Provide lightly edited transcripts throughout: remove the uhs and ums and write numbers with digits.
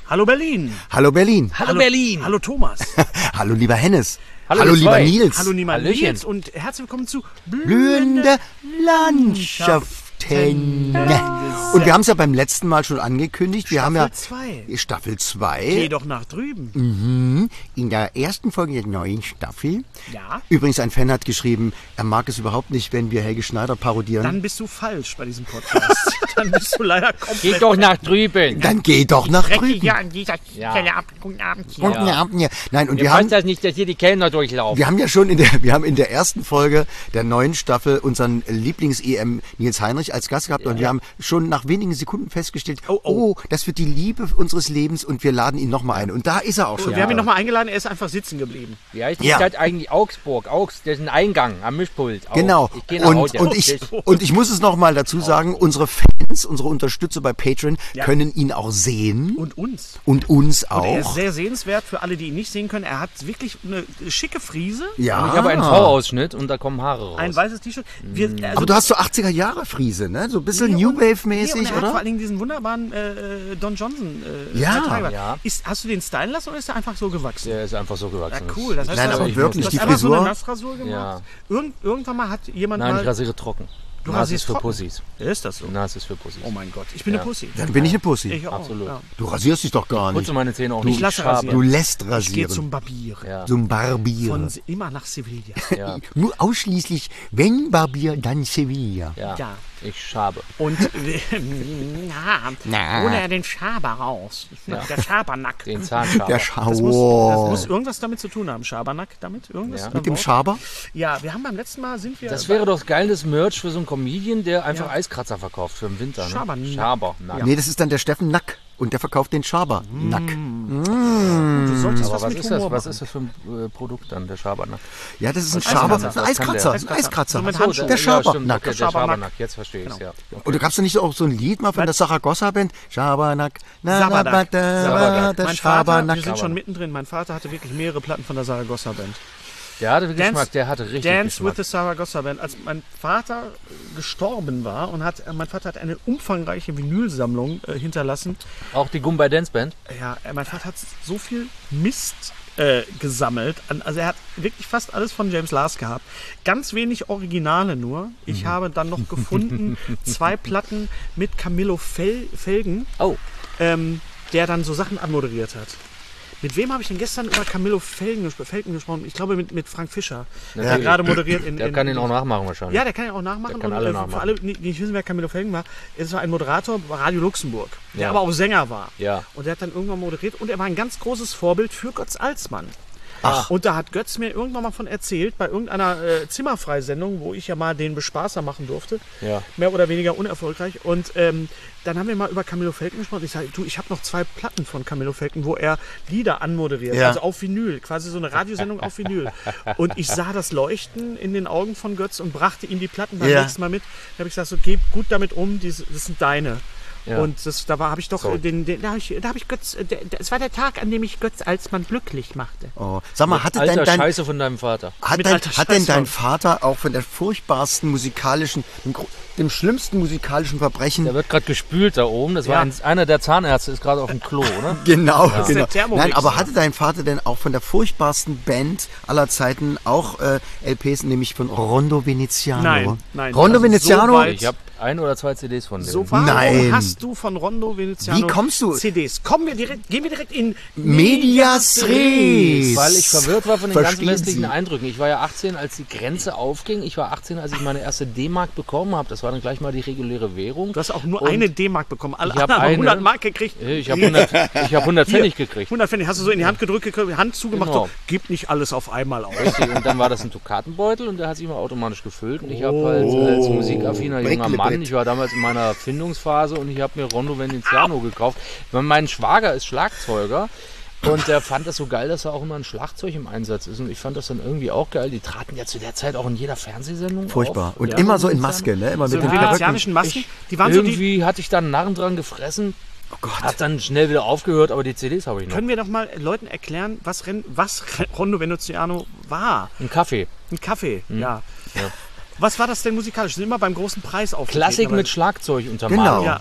Hallo Berlin. Hallo Berlin. Hallo Berlin. Hallo Thomas. Hallo lieber Hennes. Hallo lieber Nils. Hallo lieber Hallöchen. Nils und herzlich willkommen zu Blühende Landschaften. Und wir haben es ja beim letzten Mal schon angekündigt. Wir haben ja Staffel 2. Geh doch nach drüben. In der ersten Folge der neuen Staffel. Ja. Übrigens, ein Fan hat geschrieben, er mag es überhaupt nicht, wenn wir Helge Schneider parodieren. Dann bist du falsch bei diesem Podcast. Dann bist du leider komplett... Geht doch nach drüben. Dann geh doch nach drüben. Ja, an dieser Stelle ab. Guten Abend. hier. Guten Abend. Ja. Nein, und Ihr wir haben... wollt das nicht, dass hier die Kellner durchlaufen. Wir haben ja schon wir haben in der ersten Folge der neuen Staffel unseren Lieblings-EM Nils Heinrich als Gast gehabt und wir haben schon nach wenigen Sekunden festgestellt, das wird die Liebe unseres Lebens und wir laden ihn nochmal ein. Und da ist er auch schon. Wir haben ihn nochmal eingeladen, er ist einfach sitzen geblieben. Wie heißt die Stadt eigentlich? Augsburg. Das ist ein Eingang am Mischpult. Genau. Ich gehe nach Hause. Und ich muss es nochmal dazu sagen, unsere Fans, unsere Unterstützer bei Patreon können ihn auch sehen. Und uns. Und uns Und er ist auch. sehr sehenswert für alle, die ihn nicht sehen können. Er hat wirklich eine schicke Friese, Ja. Ich habe einen V-Ausschnitt und da kommen Haare raus. ein weißes T-Shirt. Aber du hast so 80er-Jahre-Friese, ne? So ein bisschen New Wave-mäßig, und er hat oder? vor allen Dingen diesen wunderbaren Don Johnson. Ja. Ja. Hast du den stylen lassen oder ist er einfach so gewachsen? Der ist einfach so gewachsen. Ja, cool. Das heißt, Nein, du hast- aber wirklich, du hast die einfach so eine Frisur. Nassrasur gemacht. Ja. Irgendwann mal hat jemand Nein, mal... ich rasiere trocken. Du Nas rasierst ist für trocken? Pussys. Ist das so? Nas ist für Pussys. Oh mein Gott, ich bin eine Pussy. Dann bin ich eine Pussy. Ich auch. Absolut. Ja. Du rasierst dich doch gar nicht. Putze meine Zähne auch Ich nicht. lasse Schabe. rasieren. Du lässt Ich gehe rasieren. zum Barbier. Ja. Zum Barbier. Immer nach Sevilla. Ja. Nur ausschließlich, wenn Barbier, dann Sevilla. Ja. Ja. Ich schabe. Und ohne er den Schaber raus. Der Schabernack. Den Zahnschaber. Der Das Schauer. muss irgendwas damit zu tun haben. Schabernack damit? Irgendwas? Ja. Ein Mit dem Wort? Schaber? Ja, wir haben beim letzten Mal Das wäre doch geiles Merch für so einen Comedian, der einfach Eiskratzer verkauft für den Winter. Ne? Schabernack. Schabernack. Nee, das ist dann der Steffen Nack. Und der verkauft den Schabernack. Du solltest Aber was mit was Humor ist das für ein Produkt dann, der Schabernack? Ja, das ist ein Eiskratzer. Schaber. Was Ein kann Eiskratzer. der? Ein Eiskratzer. So mit So, Handschuhen. Der ja, stimmt, Schabernack. okay, der Schabernack. Schabernack. Jetzt verstehe ich es, ja. Und da gab es da nicht auch so ein Lied mal von der Saragossa Band? Schabernack. Sabernack. Der Mein Vater, Schabernack. wir sind schon mittendrin. Mein Vater hatte wirklich mehrere Platten von der Saragossa Band. Der hatte Dance- Geschmack, der hatte richtig Dance Geschmack. with the Saragossa Band. Als mein Vater gestorben war und mein Vater hat eine umfangreiche Vinylsammlung hinterlassen. Auch die Gumbay Dance Band. Ja, mein Vater hat so viel Mist gesammelt. Also er hat wirklich fast alles von James Last gehabt. Ganz wenig Originale nur. Ich habe dann noch gefunden 2 Platten mit Camillo Felgen, Oh, der dann so Sachen anmoderiert hat. Mit wem habe ich denn gestern über Camillo Felgen gesprochen? Ich glaube mit Frank Fischer, der gerade moderiert in... der kann ihn auch nachmachen wahrscheinlich. Ja, der kann ihn auch nachmachen. Der kann und alle für nachmachen. alle, die nicht wissen, wer Camillo Felgen war, es war ein Moderator bei Radio Luxemburg, der Ja. aber auch Sänger war. Ja. Und der hat dann irgendwann moderiert und er war ein ganz großes Vorbild für Götz Alsmann. Ach. Und da hat Götz mir irgendwann mal von erzählt, bei irgendeiner Zimmerfreisendung, wo ich ja mal den Bespaßer machen durfte. Ja. Mehr oder weniger unerfolgreich. Und dann haben wir mal über Camillo Felgen gesprochen. Ich sage, du, ich habe noch 2 Platten von Camillo Felgen, wo er Lieder anmoderiert, Ja. also auf Vinyl, quasi so eine Radiosendung auf Vinyl. Und ich sah das Leuchten in den Augen von Götz und brachte ihm die Platten beim Ja. nächsten Mal mit. Da habe ich gesagt, so, geh gut damit um, das sind deine. Ja. Und da habe ich doch So. da habe ich Götz, es war der Tag, an dem ich Götz Alsmann glücklich machte. Oh. Sag mal, hatte Alter dein Scheiße von deinem Vater. Hat Mit denn alter dein Scheiße. Vater auch von der furchtbarsten musikalischen, dem schlimmsten musikalischen Verbrechen... Der wird gerade gespült da oben. Das war Ja. einer der Zahnärzte, ist gerade auf dem Klo, ne? Genau, ist genau. der Thermomix. Nein, aber hatte dein Vater denn auch von der furchtbarsten Band aller Zeiten auch LPs, nämlich von Rondo Veneziano? Nein. Rondo Also Veneziano? so weit- Ich habe 1 oder 2 CDs von dem. So warum Nein. hast du von Rondo Veneziano Wie kommst du- CDs? Gehen wir direkt in Medias Res. Weil ich verwirrt war von den ganzen Verstehen westlichen Sie. Eindrücken. Ich war ja 18, als die Grenze aufging. Ich war 18, als ich meine erste D-Mark bekommen habe. Das war dann gleich mal die reguläre Währung. Du hast auch nur Und eine D-Mark bekommen. Alle ich hab anderen haben eine. 100 Mark gekriegt. Ich habe 100 Pfennig gekriegt. 100 Pfennig hast du so in die Hand gedrückt, Hand zugemacht, Genau. so, gib nicht alles auf einmal aus. Und dann war das ein Dukatenbeutel und der hat sich immer automatisch gefüllt. Und ich habe halt als musikaffiner junger Mann, ich war damals in meiner Findungsphase und ich habe mir Rondo Veneziano gekauft. Mein Schwager ist Schlagzeuger und der fand das so geil, dass da auch immer ein Schlagzeug im Einsatz ist. Und ich fand das dann irgendwie auch geil. Die traten ja zu der Zeit auch in jeder Fernsehsendung Furchtbar. auf. Und Ja, immer so in Veneziano. Maske, ne? Immer So mit den die Perücken. venezianischen Masken, die waren so die... Irgendwie hatte ich da einen Narren dran gefressen. Oh Gott. Hab dann schnell wieder aufgehört, aber die CDs habe ich noch. Können wir doch mal Leuten erklären, was Rondo Veneziano war? Ein Kaffee. Ein Kaffee, Hm. ja. Was war das denn musikalisch? Sind immer beim großen Preis aufgetreten. Klassik aber- mit Schlagzeug untermalt. Genau. Ja.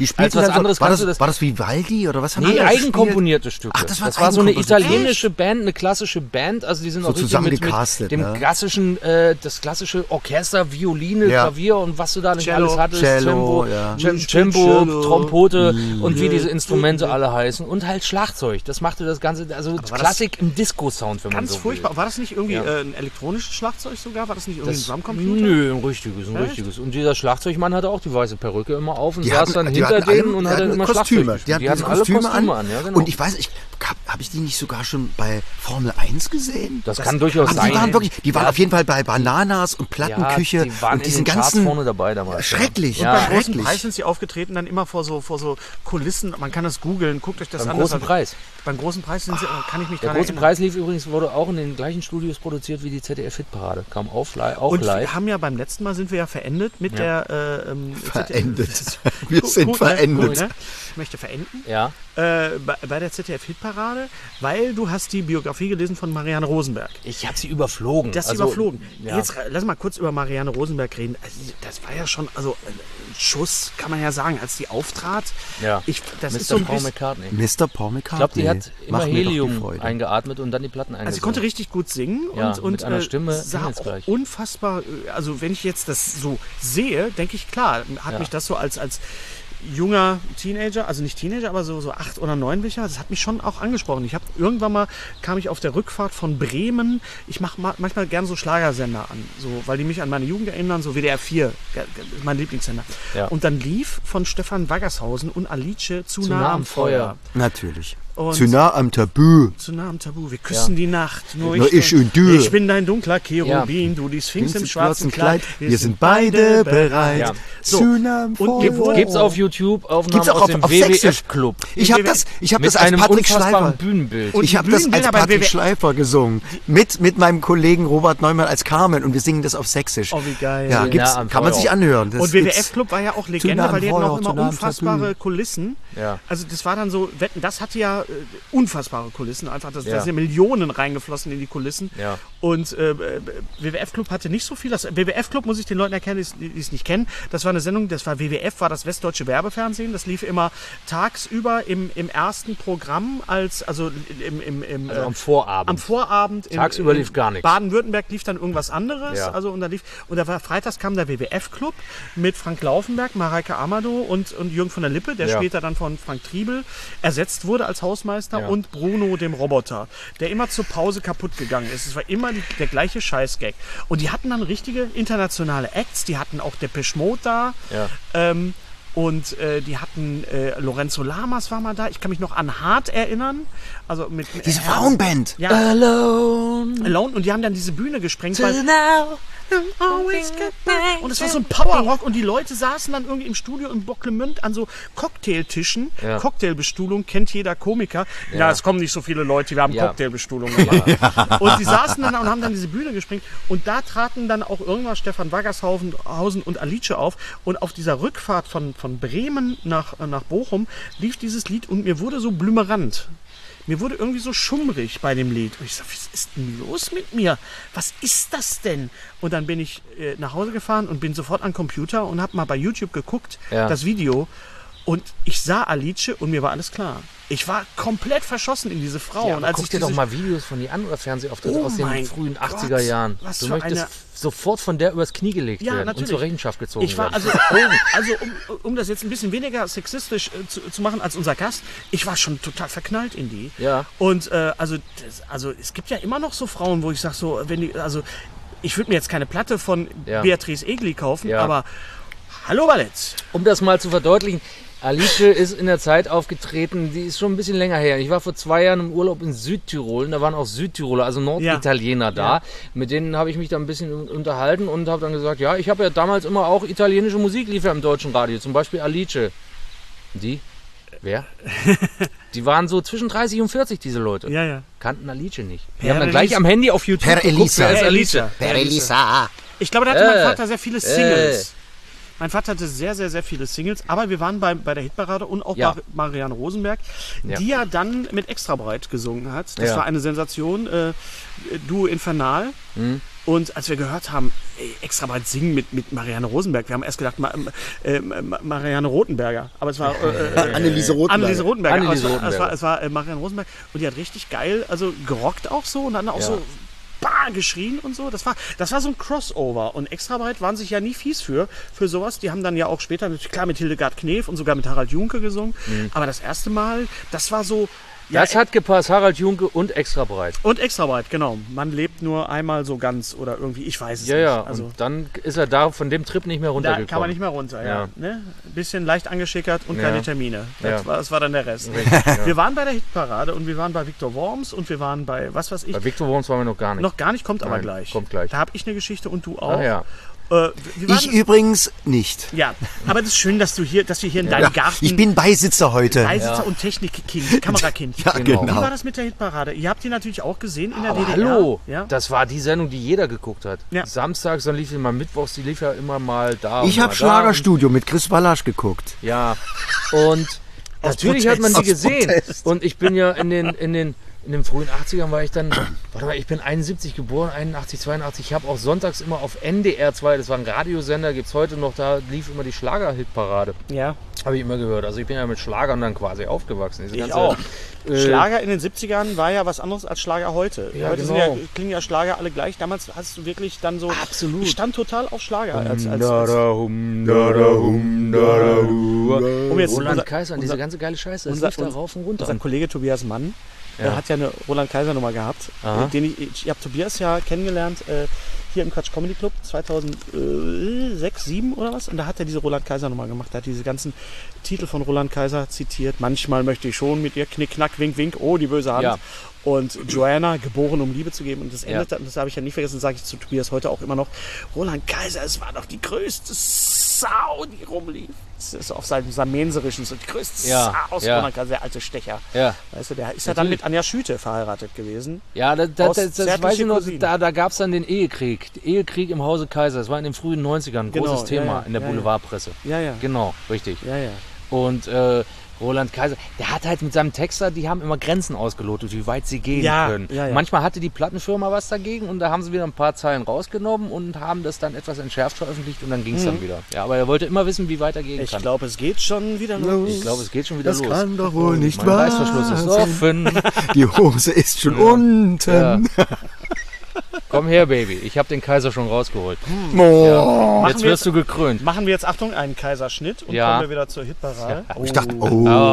Die spielten was dann so, anderes war das Vivaldi oder was haben Nee, die da eigenkomponierte Stücke. Ach, das war so eine eigenkomponierte. italienische Band, eine klassische Band. Also die sind auch zusammen richtig gecastet, mit dem ne? klassischen, das klassische Orchester, Violine, Ja. Klavier und was du da nicht Cello, alles hattest. Cello, ja. Cembo, Trompote und wie diese Instrumente alle heißen. Und halt Schlagzeug. Das machte das Ganze, also Klassik im Disco-Sound, wenn man Ganz so furchtbar. will. War das nicht irgendwie ein elektronisches Schlagzeug sogar? War das nicht irgendwie ein Drumcomputer? Nö, ein richtiges. Und dieser Schlagzeugmann hatte auch die weiße Perücke immer auf und Die saß hatten- dann die hinter hatten denen alle- und die hat dann hatten immer Kostüme. Schlagzeug Die hatten gespielt. diese Kostüme an. Ja, genau. Und ich weiß, habe ich die nicht sogar schon bei Formel 1 gesehen? Das kann durchaus Aber sein. die waren auf jeden Fall bei Bananas und Plattenküche Ja, die waren und diesen in den Charts ganzen vorne dabei damals. schrecklich. Ja. Beim großen schrecklich. Preis sind sie aufgetreten, dann immer vor so Kulissen. Man kann das googeln, guckt euch das Beim an. großen Preis. Beim großen Preis sind sie, kann ich mich Der dran große erinnern. Preis lief übrigens, wurde auch in den gleichen Studios produziert wie die ZDF-Hitparade. Kam auch Und live. wir haben ja beim letzten Mal sind wir ja verendet mit der Verendet. Wir sind verendet. Ne? Ich möchte verenden. Ja. Bei der ZDF-Hitparade, weil du hast die Biografie gelesen von Marianne Rosenberg. Ich habe sie überflogen. Das Also, überflogen. Ja. Jetzt lass mal kurz über Marianne Rosenberg reden. Also, das war ja schon ein Schuss, kann man ja sagen, als die auftrat. Ja. Das Mr. ist so ein Paul bisschen, McCartney. Mr. Paul McCartney. Ich glaube, die hat immer Mach mir doch die Helium Freude. eingeatmet und dann die Platten eingesungen. also sie konnte richtig gut singen Ja, und mit einer Stimme sah auch himmelsgleich. unfassbar, also wenn ich jetzt das so sehe, denke ich, klar, hat Ja. mich das so als junger Teenager, also nicht Teenager, aber so 8 oder 9 Bücher, das hat mich schon auch angesprochen. Ich habe irgendwann mal, kam ich auf der Rückfahrt von Bremen, ich mache manchmal gern so Schlagersender an, so, weil die mich an meine Jugend erinnern, so WDR 4, mein Lieblingssender. Ja. Und dann lief von Stefan Waggershausen und Alice zu nah am Feuer. Natürlich. Und Zu nah am Tabu. zu nah am Tabu. Wir küssen die Nacht. Nur Nur ich und du. Ich bin dein dunkler Cherubin, du die Sphinx im schwarzen Kleid. Wir sind beide bereit. Ja. So. Zu nah am Und Feuer. Gibt's auf YouTube Aufnahmen Gibt's auch aus dem auf Sächsisch. WWF-Club. Ich habe das Mit als einem Patrick unfassbaren Schleifer. Bühnenbild. Und Ich die habe das als Bühnenbilder beim Patrick WWF Schleifer gesungen. Mit meinem Kollegen Robert Neumann als Carmen und wir singen das auf Sächsisch. Oh, wie geil. Ja, Zu gibt's, nah am kann man Feuer. sich anhören. Das Und gibt's. WWF-Club war ja auch Zu Legende, nah am weil die hatten Feuer, auch zu immer nah am unfassbare Tabu. Kulissen. Ja. Also das war dann so, Wetten, das hatte ja unfassbare Kulissen. Einfach, da Ja. sind Millionen reingeflossen in die Kulissen. Ja. Und WWF-Club hatte nicht so viel. Das WWF-Club muss ich den Leuten erkennen, die es nicht kennen. Das war eine Sendung, das war WWF, war das Westdeutsche Werbefernsehen. Das lief immer tagsüber im ersten Programm, also am Vorabend. am Vorabend. Tagsüber lief gar nichts. Baden-Württemberg lief dann irgendwas anderes. Ja. Also, und da war freitags kam der WWF-Club mit Frank Laufenberg, Mareike Amado und Jürgen von der Lippe, der Ja. später dann von Frank Triebel ersetzt wurde als Hausmeister, Ja. und Bruno, dem Roboter, der immer zur Pause kaputt gegangen ist. Es war immer der gleiche Scheißgag. Und die hatten dann richtige internationale Acts, die hatten auch Depeche Mode da. Ja. Und die hatten Lorenzo Lamas war mal da. Ich kann mich noch an Hart erinnern. Also mit Diese Frauenband. Ja, Alone. Alone. Und die haben dann diese Bühne gesprengt. Weil, Now. und es war so ein Powerrock und die Leute saßen dann irgendwie im Studio in Bocklemünd an so Cocktailtischen. Ja. Cocktailbestuhlung kennt jeder Komiker. Ja, es kommen nicht so viele Leute, wir haben Ja. Cocktailbestuhlung gemacht. Und die saßen dann und haben dann diese Bühne gesprengt. Und da traten dann auch irgendwann Stefan Waggershausen und Alice auf. Und auf dieser Rückfahrt von Bremen nach Bochum lief dieses Lied und mir wurde so blümerant. Mir wurde irgendwie so schummrig bei dem Lied. Und ich sag, was ist denn los mit mir? Was ist das denn? Und dann bin ich nach Hause gefahren und bin sofort an den Computer und habe mal bei YouTube geguckt, Ja. das Video. Und ich sah Alice und mir war alles klar. Ich war komplett verschossen in diese Frau. Ja, und aber als guck ich dir doch diese- mal Videos von den anderen Fernsehauftritten Oh aus den mein frühen Gott, 80er Jahren. was Du für möchtest eine- sofort von der übers Knie gelegt Ja, werden natürlich. und zur Rechenschaft gezogen Ich war werden. also um das jetzt ein bisschen weniger sexistisch zu machen als unser Gast, ich war schon total verknallt in die. Ja. Und also es gibt ja immer noch so Frauen, wo ich sage so, wenn die, also ich würde mir jetzt keine Platte von Ja. Beatrice Egli kaufen, Ja. aber hallo Ballett. Um das mal zu verdeutlichen, Alice ist in der Zeit aufgetreten, die ist schon ein bisschen länger her. Ich war vor 2 Jahren im Urlaub in Südtirol und da waren auch Südtiroler, also Norditaliener da. Ja. Mit denen habe ich mich da ein bisschen unterhalten und habe dann gesagt, ja, ich habe ja damals immer auch italienische Musik lief ja im deutschen Radio, zum Beispiel Alice. Die? Wer? Die waren so zwischen 30 und 40, diese Leute. Ja, ja. Kannten Alice nicht. Die Per haben dann gleich Elisa. am Handy auf YouTube Per geguckt, Elisa. wer ist Per Alice. Elisa. Per Elisa. Ich glaube, da hatte mein Vater sehr viele Singles. Äh. Mein Vater hatte sehr, sehr, sehr viele Singles, aber wir waren bei der Hitparade und auch Ja. bei Marianne Rosenberg, Ja. die ja dann mit Extrabreit gesungen hat. Das Ja. war eine Sensation, Duo Infernal. Mhm. Und als wir gehört haben, Extrabreit singen mit Marianne Rosenberg. Wir haben erst gedacht, Marianne Rothenberger. Aber es war Anneliese Rothenberger. Es war Marianne Rosenberg. Und die hat richtig geil, also gerockt auch so und dann auch so geschrien und so. Das war so ein Crossover. Und Extrabreit waren sich ja nie fies für sowas. Die haben dann ja auch später, klar, mit Hildegard Knef und sogar mit Harald Junke gesungen. Aber das erste Mal, das war so... Ja, das hat gepasst, Harald Junke und Extrabreit. Und Extrabreit, genau. Man lebt nur einmal so ganz oder irgendwie, ich weiß es nicht. Ja, also, und dann ist er da von dem Trip nicht mehr runtergekommen. Da kann man nicht mehr runter, ja. Ne? Ein bisschen leicht angeschickert und keine Termine. Das war dann der Rest. Richtig, Wir waren bei der Hitparade und wir waren bei Viktor Worms und wir waren bei, was weiß ich. Bei Viktor Worms waren wir noch gar nicht. Noch gar nicht, kommt aber gleich. Kommt gleich. Da habe ich eine Geschichte und du auch. Ach ja. Ich übrigens nicht. Ja, aber das ist schön, dass wir hier in deinem Garten... Ich bin Beisitzer heute. Beisitzer und Technikkind, Kamerakind. Ja, genau. Wie war das mit der Hitparade? Ihr habt die natürlich auch gesehen in der Aber DDR. hallo, Ja? das war die Sendung, die jeder geguckt hat. Ja. Samstags, dann lief die mal mittwochs, die lief ja immer mal da. Ich habe Schlagerstudio mit Chris Wallasch geguckt. Ja, und natürlich hat man die gesehen. Und ich bin ja in den frühen 80ern war ich dann, warte mal, ich bin 71 geboren, 81, 82. Ich habe auch sonntags immer auf NDR 2, das war ein Radiosender, gibt es heute noch, da lief immer die Schlager-Hitparade. Ja. Habe ich immer gehört. Also ich bin ja mit Schlagern dann quasi aufgewachsen. Diese Ich auch. Schlager in den 70ern war ja was anderes als Schlager heute. Ja, heute genau. klingen ja Schlager alle gleich. Damals hast du wirklich dann so... Absolut. Ich stand total auf Schlager. Roland Kaiser und diese ganze geile Scheiße. Das lief da rauf und runter. Unser Kollege Tobias Mann, der hat ja eine Roland Kaiser Nummer gehabt. Ich habe Tobias ja kennengelernt hier im Quatsch Comedy Club 2006, 2007 oder was. Und da hat er diese Roland Kaiser Nummer gemacht. Er hat diese ganzen Titel von Roland Kaiser zitiert. Manchmal möchte ich schon mit ihr knick, knack, wink, wink. Oh, die böse Hand. Ja. Und Joanna, geboren um Liebe zu geben. Und das endet, das habe ich ja nie vergessen, sage ich zu Tobias heute auch immer noch. Roland Kaiser, es war doch die größte Sau, die rumlief. Das ist auf seinem Sammenserischen so die größte Sau aus Roland Kaiser, der alte Stecher. Ja. Weißt du, der ist ja dann mit Anja Schüte verheiratet gewesen. Ja, das weiß ich noch, da gab es dann den Ehekrieg. Ehekrieg im Hause Kaiser. Das war in den frühen 90ern ein großes Thema in der Boulevardpresse. Ja, ja. Genau, richtig. Ja, ja. Und Roland Kaiser, der hat halt mit seinem Texter, die haben immer Grenzen ausgelotet, wie weit sie gehen können. Ja, ja. Manchmal hatte die Plattenfirma was dagegen und da haben sie wieder ein paar Zeilen rausgenommen und haben das dann etwas entschärft veröffentlicht und dann ging es dann wieder. Ja, aber er wollte immer wissen, wie weit er gehen kann. Ich glaube, es geht schon wieder los. Ich glaube, es geht schon wieder los. Das kann doch wohl nicht wahr sein. Reißverschluss ist offen. Die Hose ist schon unten. Ja. Komm her, Baby. Ich habe den Kaiser schon rausgeholt. Oh. Ja. Jetzt wirst du gekrönt. Machen wir jetzt, Achtung, einen Kaiserschnitt und kommen wir wieder zur Hitparade. Ja. Ich dachte,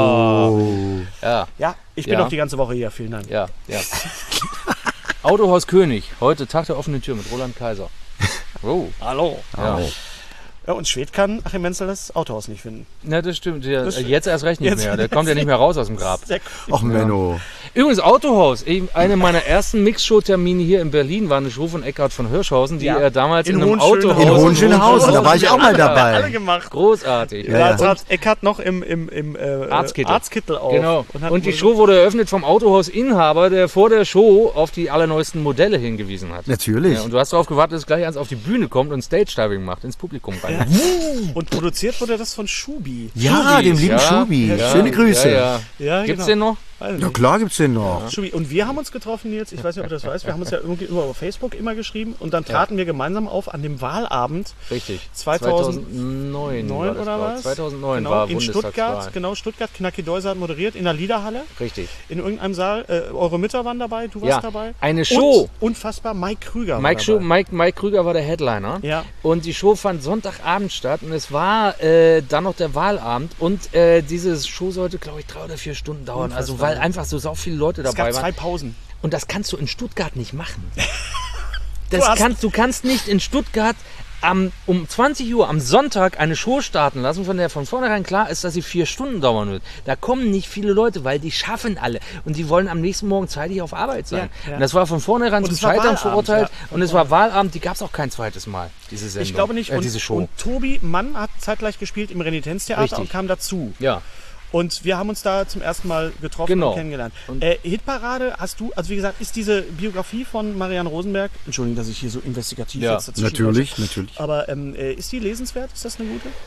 Ja, ich bin noch die ganze Woche hier. Vielen Dank. Ja. Autohaus König. Heute Tag der offenen Tür mit Roland Kaiser. Oh. Hallo. Ja. Ja, und Schwed kann Achim Menzel das Autohaus nicht finden. Na, das stimmt. Jetzt erst recht nicht mehr. Der kommt ja nicht mehr raus aus dem Grab. Ach, Menno. Übrigens, Autohaus. Eine meiner ersten Mixshow-Termine hier in Berlin war eine Show von Eckhard von Hirschhausen, die er damals in einem Autohaus... In Hohenschönhausen, da war ich auch mal dabei. Alle gemacht. Großartig. Ja. Da hat Eckhard noch im Arztkittel auf. Genau. Und die Show wurde eröffnet vom Autohausinhaber, der vor der Show auf die allerneuesten Modelle hingewiesen hat. Natürlich. Ja, und du hast darauf gewartet, dass gleich eins auf die Bühne kommt und Stage-Diving macht, ins Publikum rein. Ja. Und produziert wurde das von Schubi. Ja, dem lieben Schubi. Schöne Grüße. Ja, gibt's den noch? Ja, klar gibt's den noch. Ja. Und wir haben uns getroffen, Nils, ich weiß nicht, ob du das weißt, wir haben uns ja irgendwie über Facebook immer geschrieben und dann traten wir gemeinsam auf an dem Wahlabend. Richtig. 2009 oder was? 2009 war in Stuttgart, Stuttgart. Knacki Deuser hat moderiert in der Liederhalle. Richtig. In irgendeinem Saal. Eure Mütter waren dabei, du warst dabei. Eine Show. Und unfassbar, Mike Krüger war dabei. Mike Krüger war der Headliner. Ja. Und die Show fand Sonntagabend statt und es war dann noch der Wahlabend und diese Show sollte, glaube ich, 3 oder 4 Stunden dauern. Unfassbar. Also weil einfach so viele Leute dabei waren. Es gab 2 Pausen. Und das kannst du in Stuttgart nicht machen. Du kannst nicht in Stuttgart um 20 Uhr am Sonntag eine Show starten lassen, von der von vornherein klar ist, dass sie 4 Stunden dauern wird. Da kommen nicht viele Leute, weil die schaffen alle. Und die wollen am nächsten Morgen zeitig auf Arbeit sein. Ja. Und das war von vornherein zum Scheitern verurteilt. Ja. Und es war Wahlabend, die gab es auch kein zweites Mal, diese Sendung. Ich glaube nicht. Diese Show. Und Tobi Mann hat zeitgleich gespielt im Renitenztheater und kam dazu. Ja. Und wir haben uns da zum ersten Mal getroffen und kennengelernt. Hitparade hast du, also wie gesagt, ist diese Biografie von Marianne Rosenberg, Entschuldigung, dass ich hier so investigativ jetzt dazwischen Natürlich. Aber ist die lesenswert? Ist das eine gute?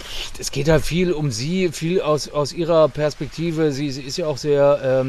Es geht halt viel um sie, viel aus ihrer Perspektive. Sie ist ja auch sehr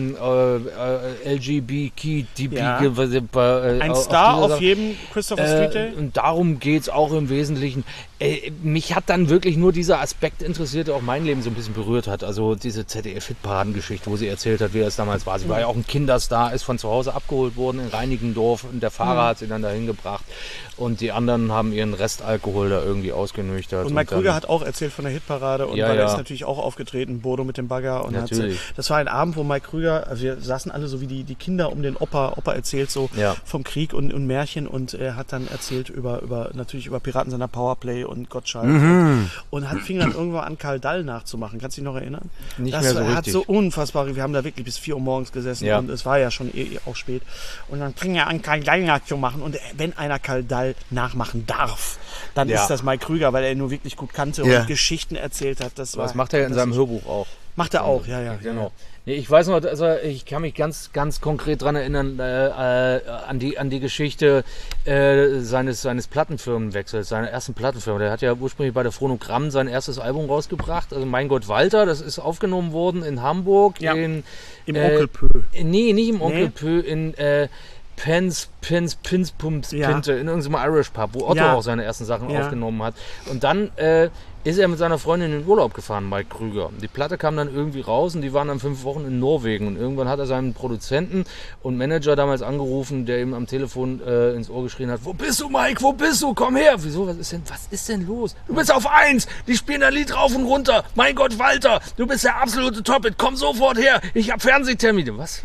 LGBTQ. Ja. Ein Star auf jedem Christopher Street Day. Und darum geht es auch im Wesentlichen. Mich hat dann wirklich nur dieser Aspekt interessiert, der auch mein Leben so ein bisschen berührt hat. Also diese ZDF-Hitparadengeschichte, wo sie erzählt hat, wie das damals war. Sie war ja auch ein Kinderstar, ist von zu Hause abgeholt worden in Reinickendorf und der Fahrer hat sie dann dahin gebracht. Und die anderen haben ihren Restalkohol da irgendwie ausgenüchtert. Und Mike Krüger hat auch erzählt von der Hitparade und weil er ist natürlich auch aufgetreten, Bodo mit dem Bagger. Und das war ein Abend, wo Mike Krüger, also wir saßen alle so wie die Kinder um den Opa erzählt so vom Krieg und Märchen und er hat dann erzählt über Piraten seiner Powerplay und Gottschalk und fing dann irgendwann an, Karl Dall nachzumachen. Kannst du dich noch erinnern? Nicht mehr so richtig. Hat so unfassbar, wir haben da wirklich bis 4 Uhr morgens gesessen und es war ja schon auch spät. Und dann fing er an, Karl Dall nachzumachen und wenn einer Karl Dall nachmachen darf, dann ist das Mike Krüger, weil er ihn nur wirklich gut kannte und Geschichten erzählt hat. Das macht er in seinem Hörbuch auch. Macht er auch, ja. Genau. Nee, ich weiß noch, also ich kann mich ganz, ganz konkret daran erinnern, an die Geschichte seines Plattenfirmenwechsels, seiner ersten Plattenfirma. Der hat ja ursprünglich bei der Phonogramm sein erstes Album rausgebracht, also Mein Gott Walter, das ist aufgenommen worden in Hamburg. Ja. Im Onkel Pö. Nee, nicht im Onkel Pö, in Pins, Pumps, Pinte, in irgendeinem Irish Pub, wo Otto auch seine ersten Sachen aufgenommen hat. Und dann ist er mit seiner Freundin in den Urlaub gefahren, Mike Krüger. Die Platte kam dann irgendwie raus und die waren dann 5 Wochen in Norwegen. Und irgendwann hat er seinen Produzenten und Manager damals angerufen, der ihm am Telefon ins Ohr geschrien hat: Wo bist du, Mike? Wo bist du? Komm her! Wieso? Was ist denn los? Du bist auf 1! Die spielen ein Lied rauf und runter! Mein Gott, Walter! Du bist der absolute Top-Hit! Komm sofort her! Ich hab Fernsehtermine! Was?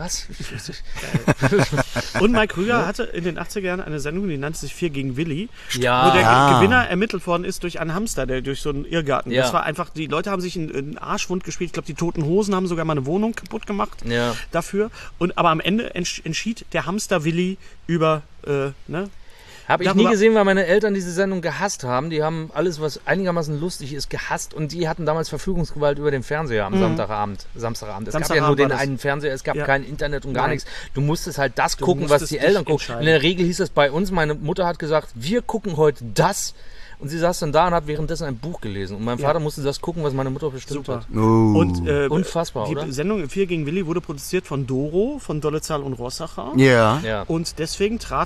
Und Mike Krüger hatte in den 80er Jahren eine Sendung, die nannte sich 4 gegen Willi, wo der Gewinner ermittelt worden ist durch einen Hamster, der durch so einen Irrgarten. Ja. Das war einfach, die Leute haben sich in Arschwund gespielt. Ich glaube, die Toten Hosen haben sogar mal eine Wohnung kaputt gemacht dafür. Aber am Ende entschied der Hamster Willi über, Habe ich nie gesehen, weil meine Eltern diese Sendung gehasst haben. Die haben alles, was einigermaßen lustig ist, gehasst. Und die hatten damals Verfügungsgewalt über den Fernseher am Samstagabend. Es gab ja nur den einen Fernseher, es gab kein Internet und gar nichts. Du musstest halt das gucken, was die Eltern gucken. In der Regel hieß es bei uns, meine Mutter hat gesagt, wir gucken heute das. Und sie saß dann da und hat währenddessen ein Buch gelesen. Und mein Vater musste das gucken, was meine Mutter bestimmt hat. Und, unfassbar, oder? Die Sendung 4 gegen Willi wurde produziert von Doro, von Dollezahl und Rossacher. Ja. Und deswegen trat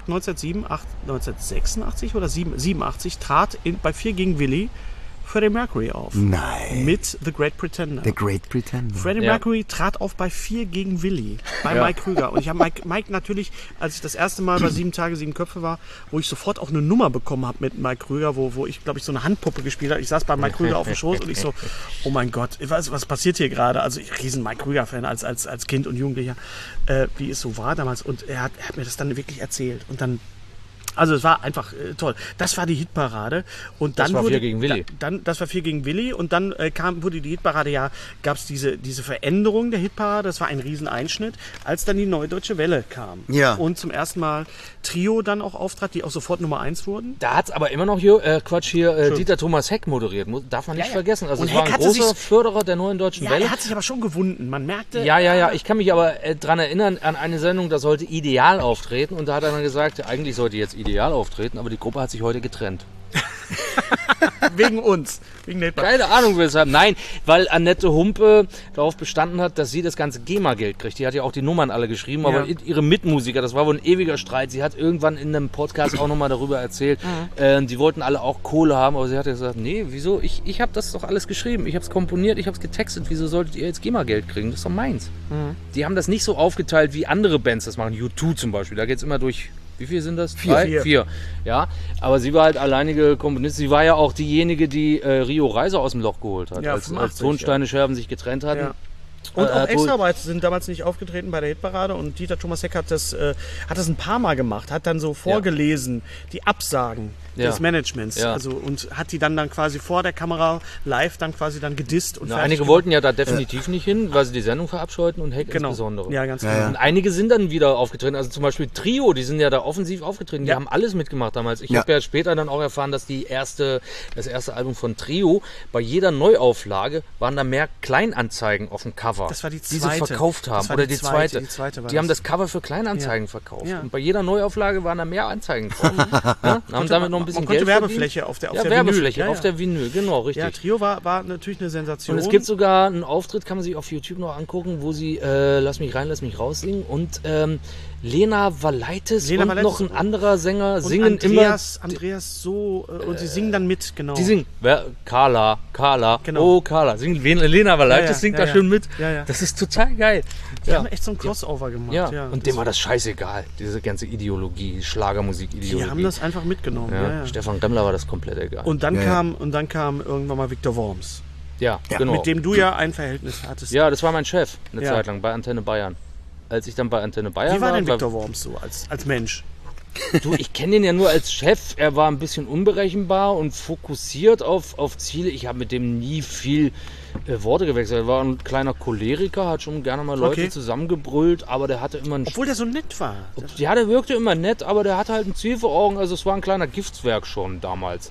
1986 oder 87 bei 4 gegen Willi Freddie Mercury auf. Nein. Mit The Great Pretender. The Great Pretender. Freddie Mercury trat auf bei 4 gegen Willi, bei Mike Krüger. Und ich habe Mike natürlich, als ich das erste Mal bei 7 Tage, 7 Köpfe war, wo ich sofort auch eine Nummer bekommen habe mit Mike Krüger, wo ich, glaube ich, so eine Handpuppe gespielt habe. Ich saß bei Mike Krüger auf dem Schoß und ich so, oh mein Gott, was passiert hier gerade? Also ich riesen Mike Krüger-Fan als Kind und Jugendlicher, wie es so war damals. Und er hat mir das dann wirklich erzählt. Und dann Also es war einfach toll. Das war die Hitparade. Und dann das war 4 gegen Willi. Das war 4 gegen Willi. Und dann wurde die Hitparade, gab es diese Veränderung der Hitparade. Das war ein Rieseneinschnitt, als dann die Neue Deutsche Welle kam. Ja. Und zum ersten Mal Trio dann auch auftrat, die auch sofort Nummer 1 wurden. Da hat es aber immer noch Dieter Thomas Heck moderiert. Darf man nicht vergessen. Also es war ein großer Förderer der Neuen Deutschen Welle. Er hat sich aber schon gewunden. Man merkte... Ja. Ich kann mich aber daran erinnern, an eine Sendung, da sollte Ideal auftreten. Und da hat er dann gesagt, eigentlich sollte jetzt Ideal auftreten, aber die Gruppe hat sich heute getrennt. Wegen uns. Wegen Keine Ahnung weshalb. Nein, weil Annette Humpe darauf bestanden hat, dass sie das ganze GEMA-Geld kriegt. Die hat ja auch die Nummern alle geschrieben, aber ihre Mitmusiker, das war wohl ein ewiger Streit. Sie hat irgendwann in einem Podcast auch nochmal darüber erzählt, die wollten alle auch Kohle haben, aber sie hat gesagt, nee, wieso? Ich habe das doch alles geschrieben, ich habe es komponiert, ich habe es getextet, wieso solltet ihr jetzt GEMA-Geld kriegen? Das ist doch meins. Die haben das nicht so aufgeteilt, wie andere Bands das machen. U2 zum Beispiel, da geht es immer durch... Wie viel sind das? 4. Ja, aber sie war halt alleinige Komponistin. Sie war ja auch diejenige, die Rio Reiser aus dem Loch geholt hat, als Tonsteine Scherben sich getrennt hatten. Ja. Und auch Extraarbeit sind damals nicht aufgetreten bei der Hitparade und Dieter Thomas Heck hat das ein paar Mal gemacht, hat dann so vorgelesen, die Absagen des Managements, also und hat die dann quasi vor der Kamera live dann quasi gedisst und einige wollten ja da definitiv nicht hin, weil sie die Sendung verabscheuten und Heck insbesondere. Ja, ganz genau. Und einige sind dann wieder aufgetreten, also zum Beispiel Trio, die sind ja da offensiv aufgetreten, die haben alles mitgemacht damals. Ich habe ja später dann auch erfahren, dass das erste Album von Trio, bei jeder Neuauflage waren da mehr Kleinanzeigen auf dem Cover Cover, Das war die die sie zweite. verkauft haben. Das war Oder die die zweite. Die zweite war Die haben das. das Cover für Kleinanzeigen verkauft. Ja. Und bei jeder Neuauflage waren da mehr Anzeigen drauf. Ja? Haben damit noch ein bisschen Man konnte Geld Werbefläche verdient. auf der Werbefläche Vinyl. auf der Vinyl, genau, richtig. Ja, Trio war natürlich eine Sensation. Und es gibt sogar einen Auftritt, kann man sich auf YouTube noch angucken, wo sie Lass mich rein, lass mich raus singen. Und Lena Valaitis und noch ein anderer Sänger und singen Andreas so und sie singen dann mit, genau. Die singen, Carla, Genau. oh Carla, singt Lena Valaitis singt da schön mit. Ja. Das ist total geil. Die haben echt so ein Crossover gemacht. Ja. Und dem war das scheißegal, diese ganze Ideologie, Schlagermusik-Ideologie. Die haben das einfach mitgenommen. Ja. Stefan Remmler war das komplett egal. Und dann kam irgendwann mal Viktor Worms. Ja, genau. Mit dem du ja ein Verhältnis hattest. Ja, das war mein Chef eine Zeit lang bei Antenne Bayern. Als ich dann bei Antenne Bayern Wie war denn Viktor Worms so als Mensch? Du, ich kenne den ja nur als Chef. Er war ein bisschen unberechenbar und fokussiert auf Ziele. Ich habe mit dem nie viel Worte gewechselt. Er war ein kleiner Choleriker, hat schon gerne mal Leute zusammengebrüllt, aber der hatte immer einen... Obwohl der so nett war. Ja, der wirkte immer nett, aber der hatte halt ein Ziel vor Augen. Also es war ein kleiner Giftswerk schon damals.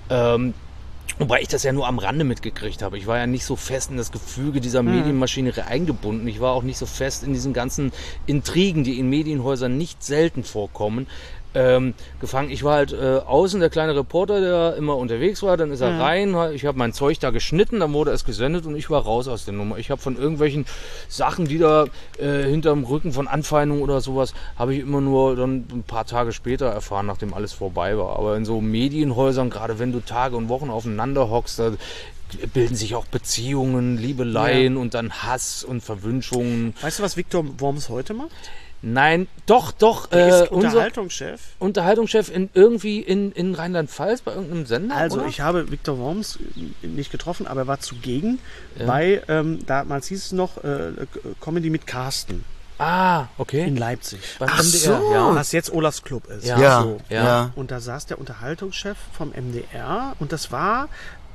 Wobei ich das ja nur am Rande mitgekriegt habe. Ich war ja nicht so fest in das Gefüge dieser Medienmaschinerie eingebunden. Ich war auch nicht so fest in diesen ganzen Intrigen, die in Medienhäusern nicht selten vorkommen, gefangen. Ich war halt außen der kleine Reporter, der immer unterwegs war. Dann ist er rein. Ich habe mein Zeug da geschnitten, dann wurde es gesendet und ich war raus aus der Nummer. Ich habe von irgendwelchen Sachen, die da hinterm Rücken von Anfeindungen oder sowas, habe ich immer nur dann ein paar Tage später erfahren, nachdem alles vorbei war. Aber in so Medienhäusern, gerade wenn du Tage und Wochen aufeinander hockst, da bilden sich auch Beziehungen, Liebeleien und dann Hass und Verwünschungen. Weißt du, was Viktor Worms heute macht? Nein, doch. Er ist Unterhaltungschef. Unterhaltungschef in Rheinland-Pfalz bei irgendeinem Sender, Also oder? ich habe Viktor Worms nicht getroffen, aber er war zugegen bei, damals hieß es noch, Comedy mit Carsten Ah, okay. in Leipzig. Beim Ach MDR, so. ja. Was jetzt Olafs Club ist. Ja. Und da saß der Unterhaltungschef vom MDR und das war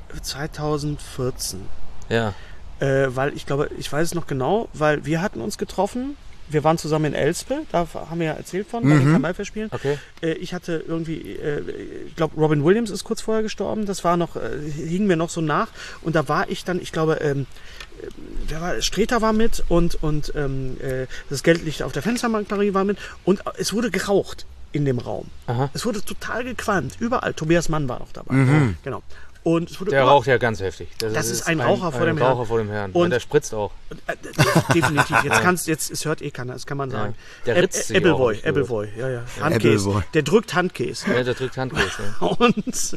2014. Ja. Weil ich glaube, ich weiß es noch genau, weil wir hatten uns getroffen. Wir waren zusammen in Elspe, da haben wir ja erzählt von, bei den Kammerverspielen. Okay. Ich hatte irgendwie, ich glaube, Robin Williams ist kurz vorher gestorben, das war noch, hing mir noch so nach. Und da war ich dann, ich glaube, Streter war mit und das Geldlicht auf der Fensterbank Marie war mit und es wurde geraucht in dem Raum. Aha. Es wurde total gequalmt, überall. Tobias Mann war noch dabei. Genau. Und es wurde Der raucht ja ganz heftig. Das ist ein Raucher vor dem Herrn. Raucher vor dem Herrn. Und ja, der spritzt auch. Definitiv. Es hört eh keiner, das kann man sagen. Der ritzt sich Appleboy, auch. Appleboy, ja. Handkäse. Appleboy. Der drückt Handkäse. Ja, der drückt Handkäse. Ja. Und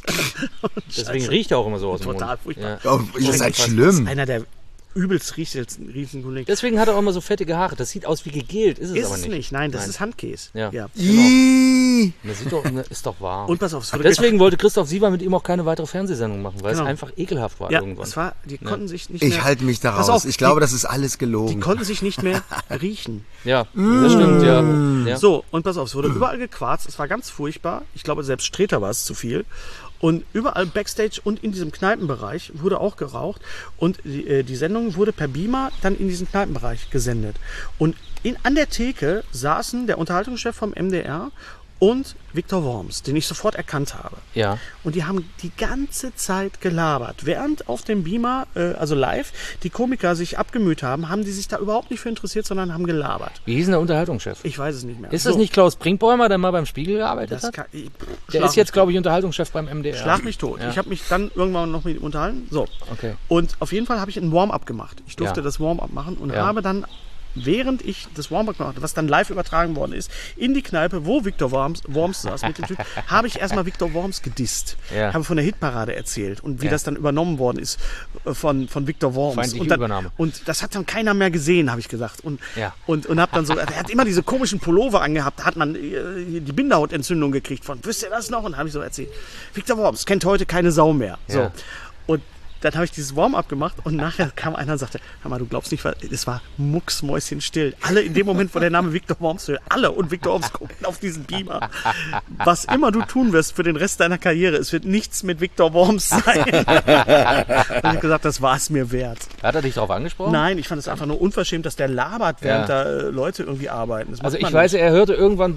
Deswegen riecht er auch immer so aus dem Mund. total furchtbar. Ja. Oh, ihr seid Das schlimm. ist einer der übelst riesigen Kollegen. Deswegen hat er auch immer so fettige Haare. Das sieht aus wie gegelt, ist es Ist aber es nicht. nicht. Nein, das ist Handkäse. Ja. Ja. Ih. Das sieht doch, ist doch warm. Und pass auf, es wurde Deswegen wollte Christoph Sieber mit ihm auch keine weitere Fernsehsendung machen, weil Genau. es einfach ekelhaft war ja, irgendwann. es war, die konnten sich nicht mehr... Ich halte mich da Pass raus. auf, Ich glaube, das ist alles die gelogen. konnten sich nicht mehr riechen. Ja, das stimmt, ja. So, und pass auf, es wurde überall gequarzt, es war ganz furchtbar. Ich glaube, selbst Streter war es zu viel. Und überall Backstage und in diesem Kneipenbereich wurde auch geraucht. Und die Sendung wurde per Beamer dann in diesen Kneipenbereich gesendet. Und an der Theke saßen der Unterhaltungschef vom MDR und Viktor Worms, den ich sofort erkannt habe. Ja. Und die haben die ganze Zeit gelabert. Während auf dem Beamer, also live, die Komiker sich abgemüht haben, haben die sich da überhaupt nicht für interessiert, sondern haben gelabert. Wie hieß denn der Unterhaltungschef? Ich weiß es nicht mehr. Ist das nicht Klaus Brinkbäumer, der mal beim Spiegel gearbeitet Das hat? kann, Der ist jetzt, glaube ich, Unterhaltungschef beim MDR. Schlag mich tot. Ja. Ich habe mich dann irgendwann noch mit ihm unterhalten. So. Okay. Und auf jeden Fall habe ich ein Warm-up gemacht. Ich durfte Ja. das Warm-up machen und Ja. habe dann, während ich das Warm-up gemacht habe, was dann live übertragen worden ist, in die Kneipe, wo Viktor Worms saß mit dem Typ, habe ich erstmal Viktor Worms gedisst. Ja. Habe von der Hitparade erzählt und wie Ja. das dann übernommen worden ist von Viktor Worms. Feindliche Und, dann, Übernahme. und das hat dann keiner mehr gesehen, habe ich gesagt. Und, Ja. und habe dann so, er hat immer diese komischen Pullover angehabt, hat man die Bindehautentzündung gekriegt von, wisst ihr das noch? Und habe ich so erzählt, Viktor Worms kennt heute keine Sau mehr. So. Ja. Und dann habe ich dieses Warm-up gemacht und nachher kam einer und sagte, hör mal, du glaubst nicht, es war mucksmäuschenstill. Alle in dem Moment, wo der Name Viktor Worms fiel, alle und Viktor Worms guckten auf diesen Beamer. Was immer du tun wirst für den Rest deiner Karriere, es wird nichts mit Viktor Worms sein. Und ich habe gesagt, das war es mir wert. Hat er dich darauf angesprochen? Nein, ich fand es einfach nur unverschämt, dass der labert, während da Leute irgendwie arbeiten. Das Also macht ich man weiß, nicht. er hörte irgendwann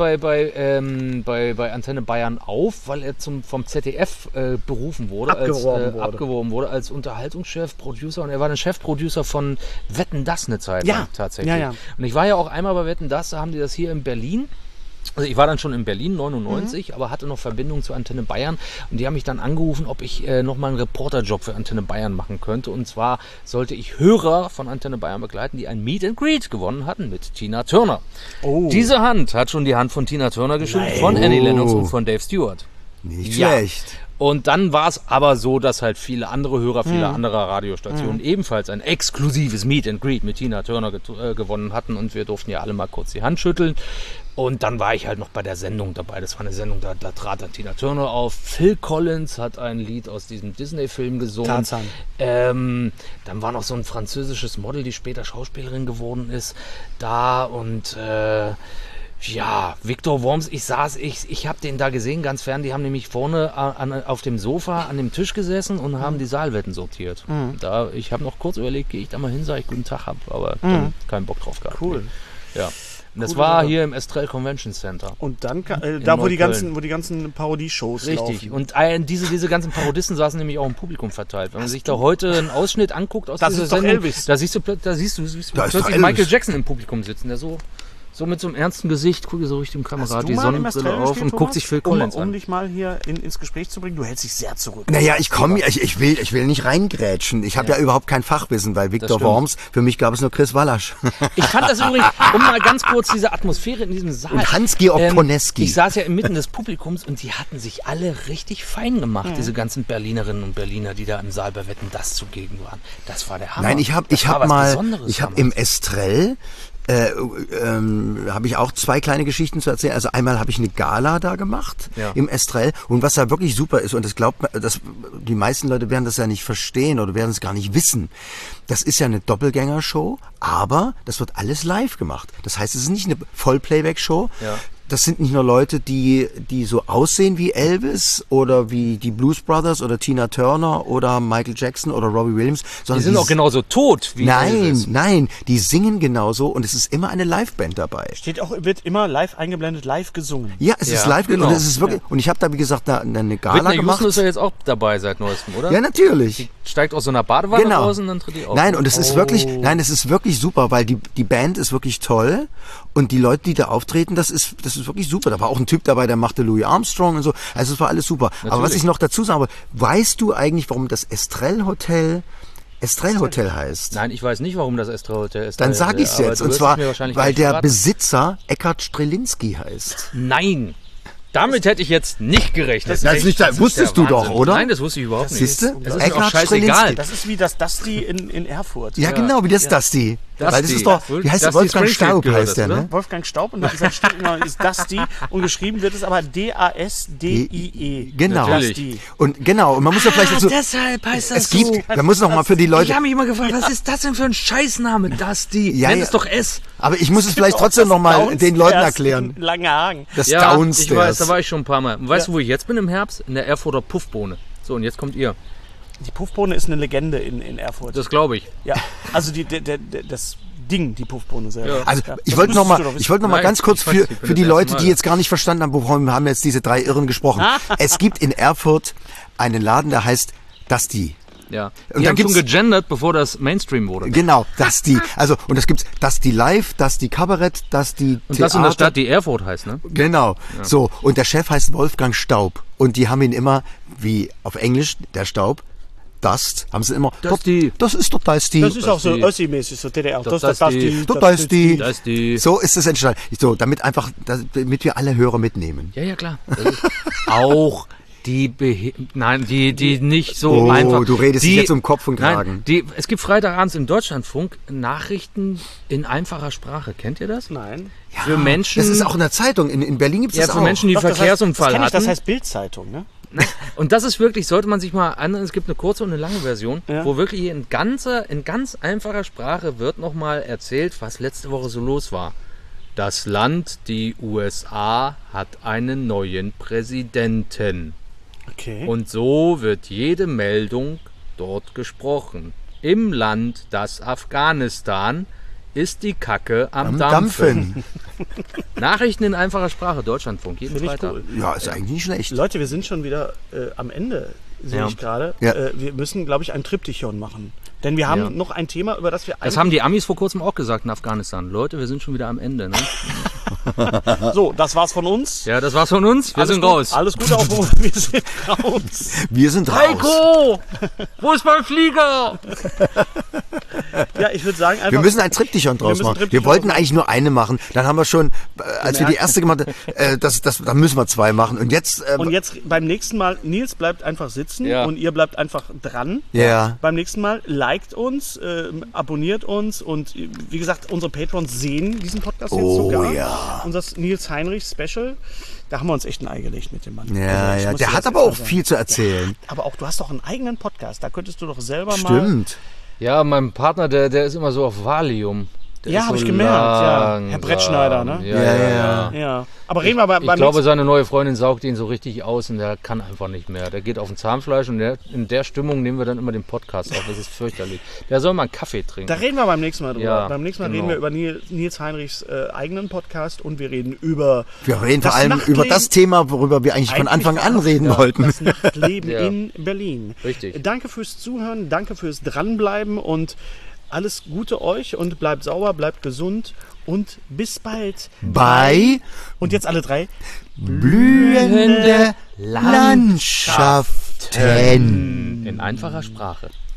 bei Antenne Bayern auf, weil er vom ZDF berufen wurde, Abgeworben wurde. als Unterhaltungschef, Producer und er war der Chefproducer von Wetten, dass eine Zeit lang tatsächlich. Ja. Und ich war ja auch einmal bei Wetten, dass, da haben die das hier in Berlin. Also ich war dann schon in Berlin, 99, aber hatte noch Verbindung zu Antenne Bayern und die haben mich dann angerufen, ob ich nochmal einen Reporterjob für Antenne Bayern machen könnte. Und zwar sollte ich Hörer von Antenne Bayern begleiten, die ein Meet and Greet gewonnen hatten mit Tina Turner. Oh. Diese Hand hat schon die Hand von Tina Turner geschüttelt, von Annie Lennox und von Dave Stewart. Nicht schlecht. Und dann war es aber so, dass halt viele andere Hörer, viele andere Radiostationen ebenfalls ein exklusives Meet and Greet mit Tina Turner gewonnen hatten und wir durften ja alle mal kurz die Hand schütteln. Und dann war ich halt noch bei der Sendung dabei. Das war eine Sendung, da trat dann Tina Turner auf. Phil Collins hat ein Lied aus diesem Disney-Film gesungen. Dann war noch so ein französisches Model, die später Schauspielerin geworden ist, da und ja, Victor Worms, ich habe den da gesehen, ganz fern. Die haben nämlich vorne auf dem Sofa an dem Tisch gesessen und haben die Saalwetten sortiert. Ich habe noch kurz überlegt, gehe ich da mal hin, sage ich guten Tag, aber dann keinen Bock drauf gehabt. Cool. Nee. Ja. Und das war hier im Estrell Convention Center. Und dann, da wo die ganzen Parodieshows laufen. Richtig. Und diese ganzen Parodisten saßen nämlich auch im Publikum verteilt. Wenn man sich da heute einen Ausschnitt anguckt aus dieser Sendung, da siehst du plötzlich Michael Jackson im Publikum sitzen, der so mit so einem ernsten Gesicht, gucke so richtig im Kamera, die Sonnenbrille auf und guckt sich Phil Collins an. Um dich mal hier ins Gespräch zu bringen, du hältst dich sehr zurück. Naja, ich will nicht reingrätschen. Ich habe ja überhaupt kein Fachwissen, weil Victor Worms, für mich gab es nur Chris Wallasch. Ich fand das übrigens, um mal ganz kurz diese Atmosphäre in diesem Saal. Und Hans-Georg Poneski. Ich saß ja inmitten des Publikums und die hatten sich alle richtig fein gemacht, diese ganzen Berlinerinnen und Berliner, die da im Saal bei Wetten, dass zugegen waren. Das war der Hammer. Nein, ich habe im Estrell habe ich auch 2 kleine Geschichten zu erzählen. Also einmal habe ich eine Gala da gemacht im Estrell und was da wirklich super ist und das glaubt man, die meisten Leute werden das ja nicht verstehen oder werden es gar nicht wissen. Das ist ja eine Doppelgänger-Show, aber das wird alles live gemacht. Das heißt, es ist nicht eine Vollplayback-Show. Ja. Das sind nicht nur Leute, die so aussehen wie Elvis oder wie die Blues Brothers oder Tina Turner oder Michael Jackson oder Robbie Williams. Sondern die sind auch genauso tot wie Elvis. Nein, die singen genauso und es ist immer eine Liveband dabei. Wird immer live eingeblendet, live gesungen. Ja, es ist live und es ist wirklich, und ich habe da wie gesagt eine Gala gemacht. Whitney Houston ist ja jetzt auch dabei seit neuestem, oder? Ja, natürlich. Die steigt aus so einer Badewanne raus und dann tritt die auf. Nein, und es ist wirklich super, weil die Band ist wirklich toll und die Leute, die da auftreten, das ist wirklich super. Da war auch ein Typ dabei, der machte Louis Armstrong und so. Also es war alles super. Natürlich. Aber was ich noch dazu sagen will, weißt du eigentlich, warum das Estrell Hotel heißt? Nein, ich weiß nicht, warum das Estrell Hotel ist. Dann sage ich es jetzt. Und zwar, weil der Besitzer Eckhard Strelinski heißt. Nein. Damit hätte ich jetzt nicht gerechnet. Das wusstest du doch, oder? Nein, das wusste ich überhaupt nicht. Siehst du? Das ist mir auch scheißegal. Das ist wie das Dusty in Erfurt. Ja, genau, wie das Dusty. Weil das ist doch, wie heißt der? Wolfgang Staub heißt der, ne? Wolfgang Staub und sein Stückname ist Dusty und geschrieben wird es aber D-A-S-D-I-E. Genau. Dusty. Und man muss ja vielleicht dazu... deshalb heißt das da muss noch mal für die Leute... Ich habe mich immer gefragt, was ist das denn für ein Scheißname, Dusty? Nennt es doch S. Aber ich muss es vielleicht trotzdem noch mal den Leuten erklären. Lange Hagen. Das Downstairs. Ich weiß, da war ich schon ein paar Mal. Weißt du, wo ich jetzt bin im Herbst? In der Erfurter Puffbohne. So, und jetzt kommt ihr. Die Puffbohne ist eine Legende in Erfurt. Das glaube ich. Ja, also das Ding, die Puffbohne selber. Ja. Also ich wollte noch mal ganz kurz für die Leute, die jetzt gar nicht verstanden haben, wovon wir haben jetzt diese 3 Irren gesprochen. Es gibt in Erfurt einen Laden, der heißt Dusty. Ja. Und die haben schon gegendert, bevor das Mainstream wurde. Genau, Dusty. Also, und das gibt's Dusty Live, Dusty Kabarett, Dusty Theater. Und das in der Stadt, die Erfurt heißt, ne? Genau. Ja. So. Und der Chef heißt Wolfgang Staub. Und die haben ihn immer, wie auf Englisch, der Staub, Dust, haben sie immer. Dusty. Das ist doch Dusty. Das ist auch so Ossi-mäßig, so DDR. Das ist Dusty. Dusty. So ist es entstanden. So, damit wir alle Hörer mitnehmen. Ja, klar. Auch die nicht so einfach. Du redest dich jetzt um Kopf und Kragen. Es gibt Freitagabends im Deutschlandfunk Nachrichten in einfacher Sprache. Kennt ihr das? Nein. Ja, für Menschen. Das ist auch in der Zeitung. In Berlin gibt es das auch. Ja, für Menschen, die Verkehrsunfall hatten. Das heißt Bild-Zeitung, ne? Und das ist wirklich, sollte man sich mal anhören, es gibt eine kurze und eine lange Version, wo wirklich in ganz einfacher Sprache wird nochmal erzählt, was letzte Woche so los war. Das Land, die USA, hat einen neuen Präsidenten. Okay. Und so wird jede Meldung dort gesprochen. Im Land, das Afghanistan, ist die Kacke am Dampfen. Nachrichten in einfacher Sprache, Deutschlandfunk, jeden Freitag. Cool. Ja, ist eigentlich nicht schlecht. Leute, wir sind schon wieder am Ende sehe ich gerade. Ja. Wir müssen, glaube ich, ein Triptychon machen. Denn wir haben noch ein Thema, über das wir Das haben die Amis vor kurzem auch gesagt in Afghanistan. Leute, wir sind schon wieder am Ende. Ne? So, das war's von uns. Ja, das war's von uns. Wir sind raus. Alles Gute auf uns. Wir sind raus. Wir sind raus. Heiko! Wo ist mein Flieger? Ja, ich würde sagen einfach... Wir müssen ein Triptychon draus machen. Wir wollten eigentlich nur eine machen. Dann haben wir schon, als wir die erste gemacht haben, da müssen wir 2 machen. Und jetzt... Und jetzt beim nächsten Mal, Nils bleibt einfach sitzen und ihr bleibt einfach dran. Ja. Beim nächsten Mal liked uns, abonniert uns und wie gesagt, unsere Patrons sehen diesen Podcast jetzt sogar. Ja. Unser Nils Heinrich Special. Da haben wir uns echt ein Ei gelegt mit dem Mann. Ja, also, ja. Der hat aber auch viel zu erzählen. Ja, aber auch, du hast doch einen eigenen Podcast. Da könntest du doch selber Stimmt. Ja, mein Partner, der ist immer so auf Valium. Der habe so ich gemerkt. Ja. langsam. Herr Brettschneider, ne? Ja. Aber reden wir beim Ich glaube, seine neue Freundin saugt ihn so richtig aus und der kann einfach nicht mehr. Der geht auf ein Zahnfleisch und in der Stimmung nehmen wir dann immer den Podcast auf. Das ist fürchterlich. Der soll mal einen Kaffee trinken. Da reden wir beim nächsten Mal drüber. Ja, beim nächsten Mal genau. reden wir über Nils Heinrichs eigenen Podcast und wir reden über... Wir reden vor das allem Nachtleben. über das Thema, worüber wir eigentlich von Anfang an reden wollten. Das Nachtleben in Berlin. Richtig. Danke fürs Zuhören, danke fürs Dranbleiben und alles Gute euch und bleibt sauber, bleibt gesund und bis bald. Bei Und jetzt alle 3. blühende Landschaften. In einfacher Sprache.